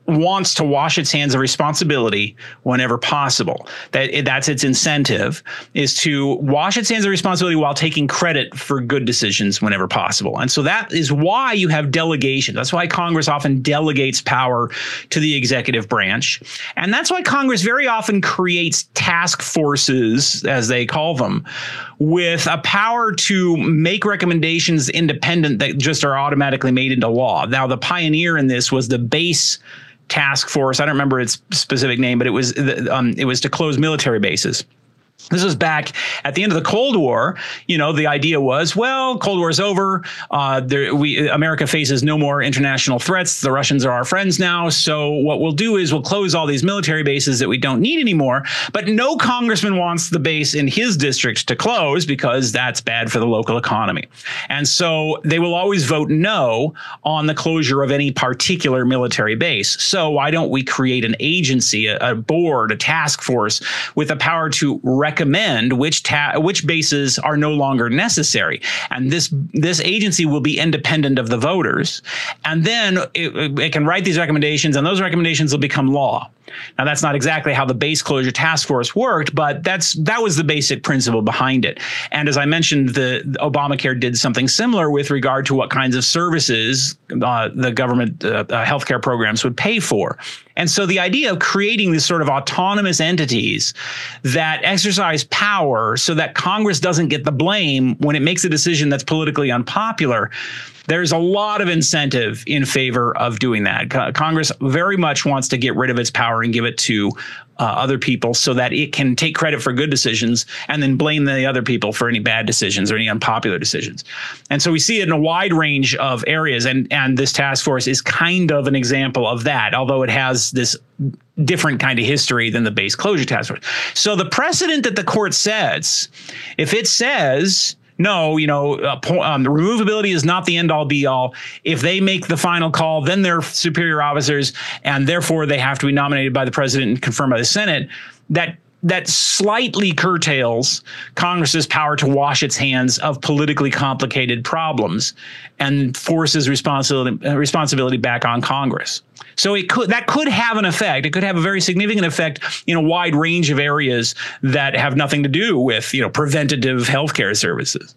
wants to wash its hands of responsibility whenever possible. That that's its incentive, is to wash its hands of responsibility while taking credit for good decisions whenever possible. And so that is why you have delegation. That's why Congress often delegates power to the executive branch. And that's why Congress very often creates task forces, as they call them, with a power to make recommendations independent that just are automatically made into law. Now, the pioneer in this was the base task force. I don't remember its specific name, but it was um, it was to close military bases. This was back at the end of the Cold War. You know, the idea was, well, Cold War is over. Uh, there, we America faces no more international threats. The Russians are our friends now. So what we'll do is we'll close all these military bases that we don't need anymore. But no congressman wants the base in his district to close because that's bad for the local economy. And so they will always vote no on the closure of any particular military base. So why don't we create an agency, a, a board, a task force with the power to recommend which ta- which bases are no longer necessary, and this this agency will be independent of the voters, and then it, it can write these recommendations, and those recommendations will become law. Now, that's not exactly how the base closure task force worked, but that's that was the basic principle behind it. And as I mentioned, the, the Obamacare did something similar with regard to what kinds of services uh, the government uh, uh, healthcare programs would pay for. And so the idea of creating these sort of autonomous entities that exercise power so that Congress doesn't get the blame when it makes a decision that's politically unpopular, there's a lot of incentive in favor of doing that. Co- Congress very much wants to get rid of its power and give it to uh, other people so that it can take credit for good decisions and then blame the other people for any bad decisions or any unpopular decisions. And so we see it in a wide range of areas. And, and this task force is kind of an example of that, although it has this different kind of history than the base closure task force. So the precedent that the court sets, if it says, no, you know, uh, um, removability is not the end all be all. If they make the final call, then they're superior officers, and therefore they have to be nominated by the president and confirmed by the Senate. That that slightly curtails Congress's power to wash its hands of politically complicated problems and forces responsibility uh, responsibility back on Congress. So it could that could have an effect. It could have a very significant effect in a wide range of areas that have nothing to do with, you know, preventative healthcare services.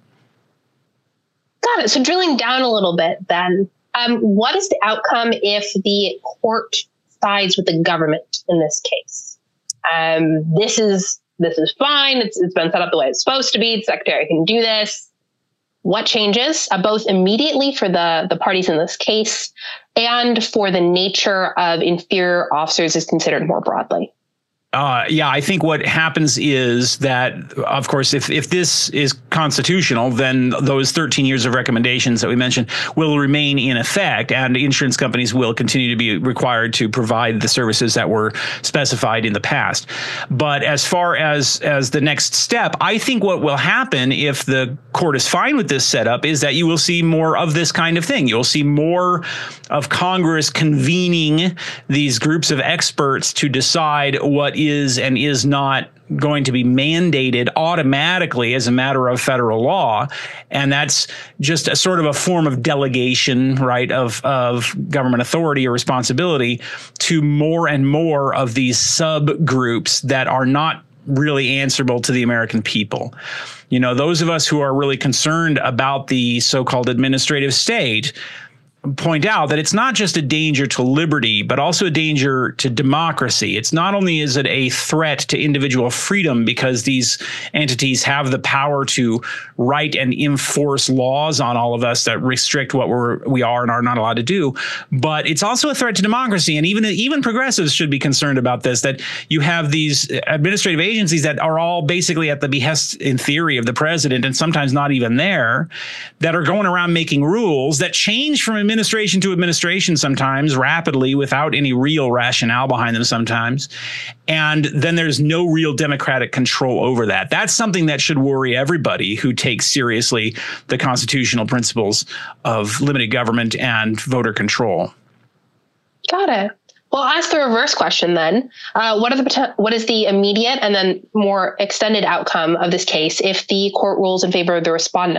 Got it. So drilling down a little bit then, um, what is the outcome if the court sides with the government in this case? Um, this is this is fine. It's, it's been set up the way it's supposed to be. The secretary can do this. What changes, uh, both immediately for the, the parties in this case and for the nature of inferior officers is considered more broadly? Uh, yeah, I think what happens is that, of course, if, if this is constitutional, then those thirteen years of recommendations that we mentioned will remain in effect, and insurance companies will continue to be required to provide the services that were specified in the past. But as far as, as the next step, I think what will happen if the court is fine with this setup is that you will see more of this kind of thing. You'll see more of Congress convening these groups of experts to decide what is and is not going to be mandated automatically as a matter of federal law. And that's just a sort of a form of delegation, right, of, of government authority or responsibility to more and more of these subgroups that are not really answerable to the American people. You know, those of us who are really concerned about the so-called administrative state point out that it's not just a danger to liberty, but also a danger to democracy. It's not only is it a threat to individual freedom because these entities have the power to write and enforce laws on all of us that restrict what we're, we are and are not allowed to do, but it's also a threat to democracy. And even, even progressives should be concerned about this, that you have these administrative agencies that are all basically at the behest, in theory, of the president, and sometimes not even there, that are going around making rules that change from administration administration to administration sometimes rapidly without any real rationale behind them sometimes. And then there's no real democratic control over that. That's something that should worry everybody who takes seriously the constitutional principles of limited government and voter control. Got it. Well, I'll ask the reverse question then. Uh, what are the what is the immediate and then more extended outcome of this case if the court rules in favor of the respondents?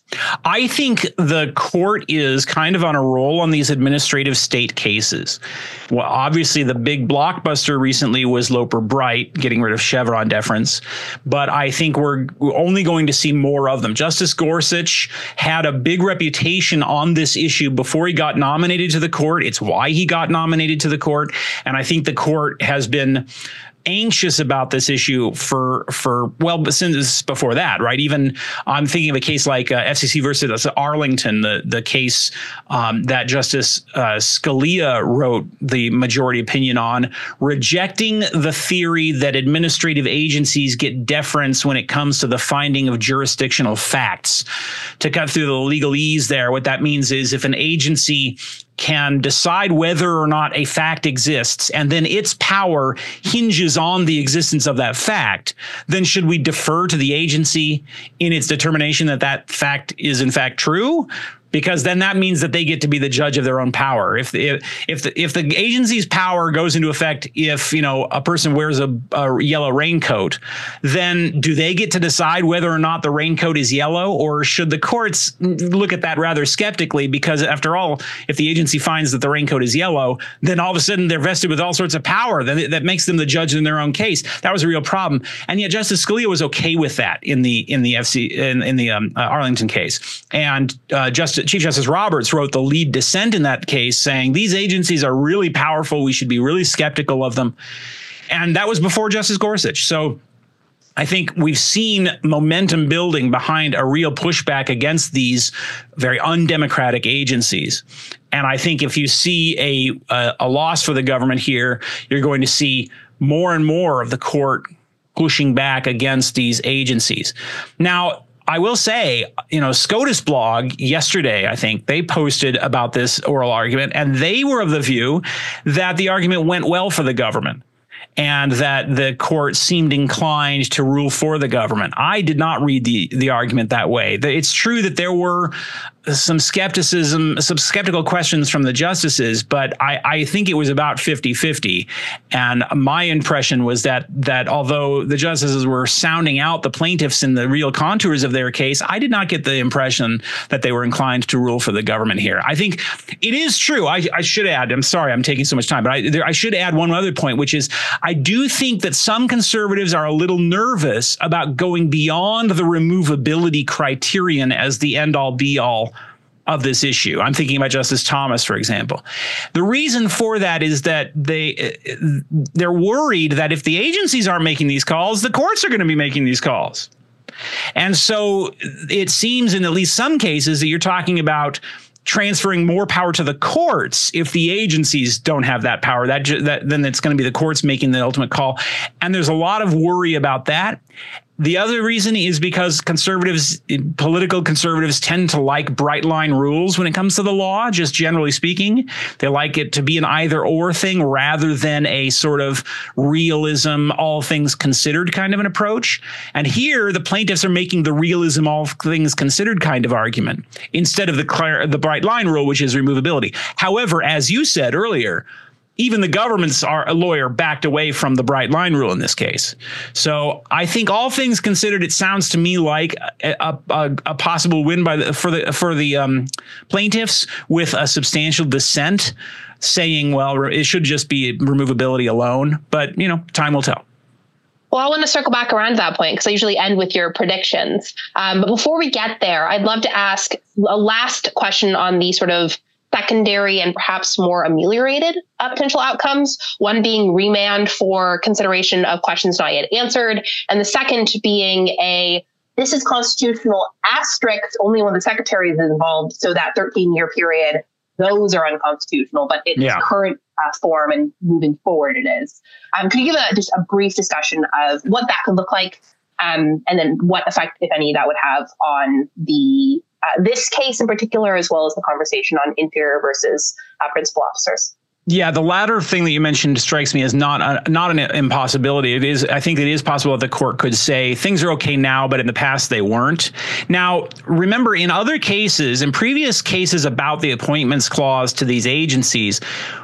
I think the court is kind of on a roll on these administrative state cases. Well, obviously, the big blockbuster recently was Loper Bright getting rid of Chevron deference, but I think we're only going to see more of them. Justice Gorsuch had a big reputation on this issue before he got nominated to the court. It's why he got nominated to the court, and I think the court has been anxious about this issue for for well since before that, right? Even I'm thinking of a case like uh, F C C versus Arlington, the the case um, that Justice uh, Scalia wrote the majority opinion on, rejecting the theory that administrative agencies get deference when it comes to the finding of jurisdictional facts. To cut through the legalese there, what that means is if an agency can decide whether or not a fact exists, and then its power hinges on the existence of that fact, then should we defer to the agency in its determination that that fact is in fact true? Because then that means that they get to be the judge of their own power. If the, if the, if the agency's power goes into effect, if, you know, a person wears a, a yellow raincoat, then do they get to decide whether or not the raincoat is yellow, or should the courts look at that rather skeptically? Because after all, if the agency finds that the raincoat is yellow, then all of a sudden they're vested with all sorts of power. Then that makes them the judge in their own case. That was a real problem, and yet Justice Scalia was okay with that in the in the F C in, in the um, uh, Arlington case, and uh, Justice. Chief Justice Roberts wrote the lead dissent in that case, saying these agencies are really powerful. We should be really skeptical of them. And that was before Justice Gorsuch. So I think we've seen momentum building behind a real pushback against these very undemocratic agencies. And I think if you see a, a, a loss for the government here, you're going to see more and more of the court pushing back against these agencies. Now, I will say, you know, SCOTUS blog yesterday, I think they posted about this oral argument, and they were of the view that the argument went well for the government and that the court seemed inclined to rule for the government. I did not read the, the argument that way. It's true that there were some skepticism, some skeptical questions from the justices, but I, I think it was about fifty-fifty. And my impression was that that although the justices were sounding out the plaintiffs in the real contours of their case, I did not get the impression that they were inclined to rule for the government here. I think it is true. I, I should add, I'm sorry I'm taking so much time, but I, there, I should add one other point, which is I do think that some conservatives are a little nervous about going beyond the removability criterion as the end-all be-all of this issue. I'm thinking about Justice Thomas, for example. The reason for that is that they they're worried that if the agencies aren't making these calls, the courts are going to be making these calls. And so it seems in at least some cases that you're talking about transferring more power to the courts if the agencies don't have that power. That, that then it's going to be the courts making the ultimate call. And there's a lot of worry about that. The other reason is because conservatives, political conservatives, tend to like bright line rules when it comes to the law, just generally speaking. They like it to be an either or thing rather than a sort of realism, all things considered kind of an approach. And here the plaintiffs are making the realism, all things considered kind of argument instead of the, the bright line rule, which is removability. However, as you said earlier, even the government's our lawyer backed away from the bright line rule in this case. So I think all things considered, it sounds to me like a, a, a possible win by the, for the for the um, plaintiffs with a substantial dissent saying, well, it should just be removability alone. But, you know, time will tell. Well, I want to circle back around to that point because I usually end with your predictions. Um, but before we get there, I'd love to ask a last question on the sort of secondary and perhaps more ameliorated uh, potential outcomes, one being remand for consideration of questions not yet answered, and the second being a this is constitutional asterisk only when the secretary is involved, so that thirteen-year period, those are unconstitutional, but in its yeah. current uh, form and moving forward it is. Um, could you give a, just a brief discussion of what that could look like, um, and then what effect, if any, that would have on the Uh, this case in particular, as well as the conversation on inferior versus uh, principal officers? Yeah, the latter thing that you mentioned strikes me as not a, not an impossibility. It is, I think it is possible that the court could say things are okay now, but in the past they weren't. Now, remember, in other cases, in previous cases about the appointments clause to these agencies,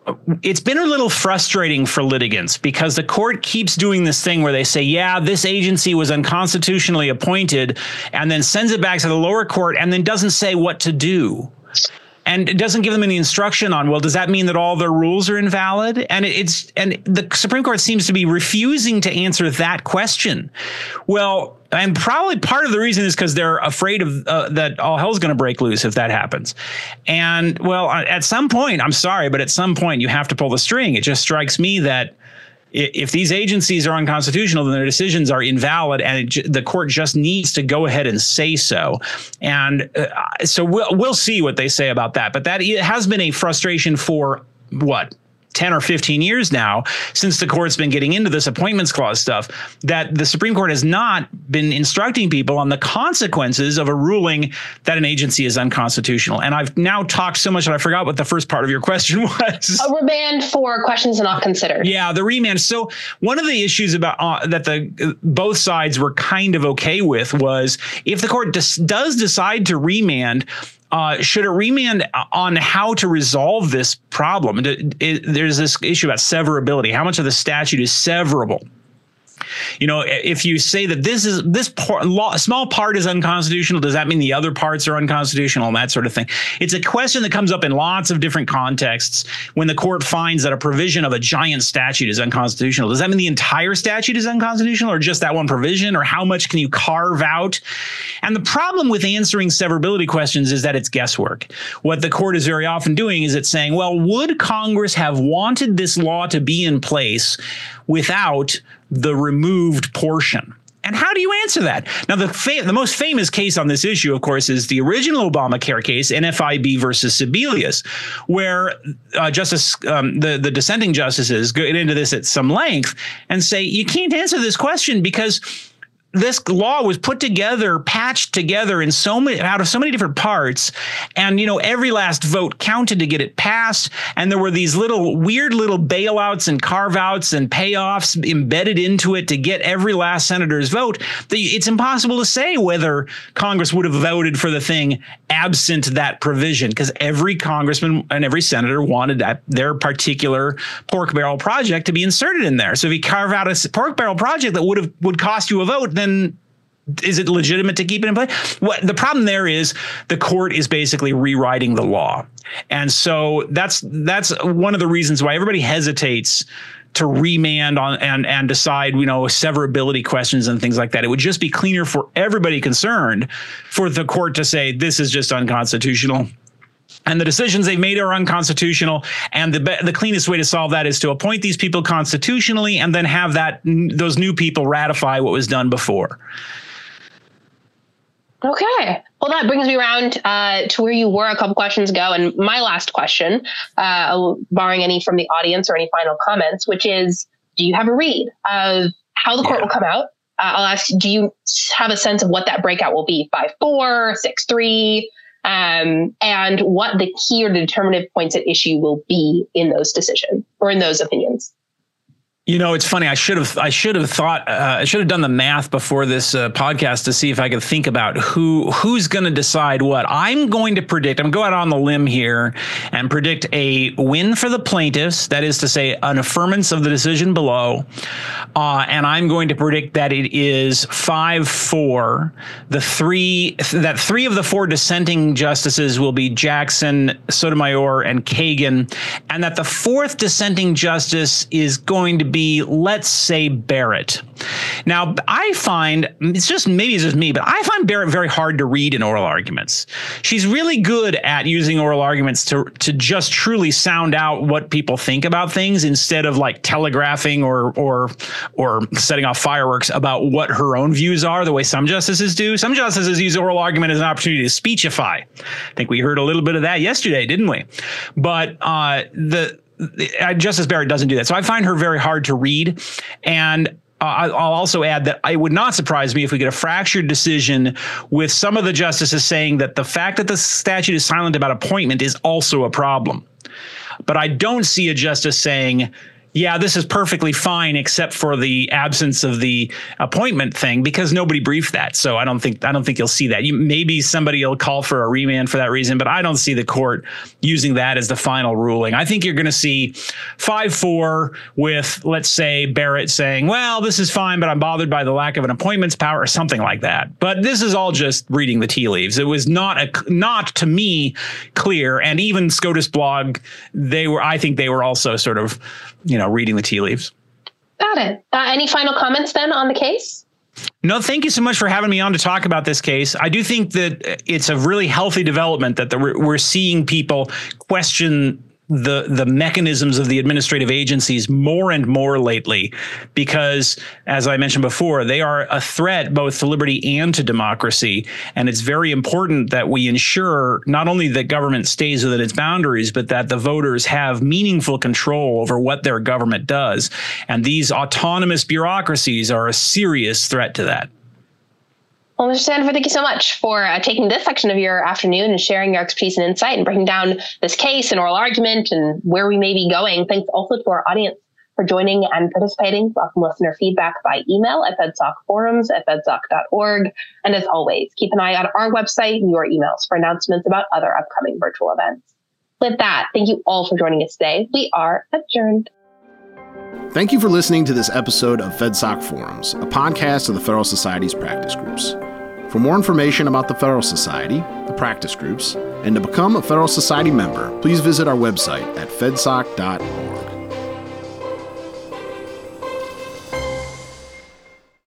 it's been a little frustrating for litigants because the court keeps doing this thing where they say, yeah, this agency was unconstitutionally appointed, and then sends it back to the lower court and then doesn't say what to do. And it doesn't give them any instruction on, well, does that mean that all their rules are invalid? And it's and the Supreme Court seems to be refusing to answer that question. Well, and probably part of the reason is because they're afraid of uh, that all hell's going to break loose if that happens. And well, at some point, I'm sorry, but at some point you have to pull the string. It just strikes me that if these agencies are unconstitutional, then their decisions are invalid, and it, the court just needs to go ahead and say so. And uh, so we'll we'll see what they say about that. But that has been a frustration for what? ten or fifteen years now, since the court's been getting into this appointments clause stuff, that the Supreme Court has not been instructing people on the consequences of a ruling that an agency is unconstitutional. And I've now talked so much that I forgot what the first part of your question was. A remand for questions not considered. Yeah, the remand. So one of the issues about uh, that the uh, both sides were kind of okay with was if the court dis- does decide to remand, Uh, should it remand on how to resolve this problem? It, it, there's this issue about severability. How much of the statute is severable? You know, if you say that this is this part, law, small part is unconstitutional, does that mean the other parts are unconstitutional and that sort of thing? It's a question that comes up in lots of different contexts when the court finds that a provision of a giant statute is unconstitutional. Does that mean the entire statute is unconstitutional, or just that one provision, or how much can you carve out? And the problem with answering severability questions is that it's guesswork. What the court is very often doing is it's saying, well, would Congress have wanted this law to be in place without the removed portion? And how do you answer that? Now, the fa- the most famous case on this issue, of course, is the original Obamacare case, N F I B versus Sebelius, where uh, Justice um, the the dissenting justices get into this at some length and say you can't answer this question because this law was put together, patched together in so many out of so many different parts. And, you know, every last vote counted to get it passed. And there were these little weird little bailouts and carve outs and payoffs embedded into it to get every last senator's vote. It's impossible to say whether Congress would have voted for the thing absent that provision, because every congressman and every senator wanted that their particular pork barrel project to be inserted in there. So if you carve out a pork barrel project that would have would cost you a vote, then is it legitimate to keep it in place? What the problem there is, the court is basically rewriting the law. And so that's that's one of the reasons why everybody hesitates to remand on and and decide, you know, severability questions and things like that. It would just be cleaner for everybody concerned for the court to say this is just unconstitutional, and the decisions they've made are unconstitutional. And the the cleanest way to solve that is to appoint these people constitutionally and then have that those new people ratify what was done before. Okay. Well, that brings me around uh, to where you were a couple questions ago. And my last question, uh, barring any from the audience or any final comments, which is, do you have a read of how the court yeah. will come out? Uh, I'll ask, do you have a sense of what that breakout will be? five four, six three, um, and what the key or determinative points at issue will be in those decisions or in those opinions? You know, it's funny. I should have I should have thought uh, I should have done the math before this uh, podcast to see if I could think about who who's going to decide what. I'm going to predict. I'm going out on the limb here and predict a win for the plaintiffs. That is to say, an affirmance of the decision below. Uh, and I'm going to predict that it is five four. The three that three of the four dissenting justices will be Jackson, Sotomayor, and Kagan, and that the fourth dissenting justice is going to be, let's say, Barrett. Now, I find, it's just, maybe it's just me, but I find Barrett very hard to read in oral arguments. She's really good at using oral arguments to, to just truly sound out what people think about things instead of like telegraphing or, or, or setting off fireworks about what her own views are, the way some justices do. Some justices use oral argument as an opportunity to speechify. I think we heard a little bit of that yesterday, didn't we? But uh, the, Justice Barrett doesn't do that. So I find her very hard to read. And uh, I'll also add that it would not surprise me if we get a fractured decision with some of the justices saying that the fact that the statute is silent about appointment is also a problem. But I don't see a justice saying, yeah, this is perfectly fine, except for the absence of the appointment thing, because nobody briefed that. So I don't think I don't think you'll see that. You, maybe somebody will call for a remand for that reason, but I don't see the court using that as the final ruling. I think you're going to see five four with, let's say, Barrett saying, well, this is fine, but I'm bothered by the lack of an appointments power or something like that. But this is all just reading the tea leaves. It was not a not to me clear, and even SCOTUS blog, they were I think they were also sort of, you know, reading the tea leaves. Got it. Uh, any final comments then on the case? No, thank you so much for having me on to talk about this case. I do think that it's a really healthy development that the, we're seeing people question the the mechanisms of the administrative agencies more and more lately, because, as I mentioned before, they are a threat both to liberty and to democracy. And it's very important that we ensure not only that government stays within its boundaries, but that the voters have meaningful control over what their government does. And these autonomous bureaucracies are a serious threat to that. Well, Mister Sandefur, thank you so much for uh, taking this section of your afternoon and sharing your expertise and insight and breaking down this case and oral argument and where we may be going. Thanks also to our audience for joining and participating. Welcome listener feedback by email at fedsocforums at fedsoc dot org. And as always, keep an eye on our website and your emails for announcements about other upcoming virtual events. With that, thank you all for joining us today. We are adjourned. Thank you for listening to this episode of FedSoc Forums, a podcast of the Federal Society's practice groups. For more information about the Federal Society, the practice groups, and to become a Federal Society member, please visit our website at fedsoc dot org.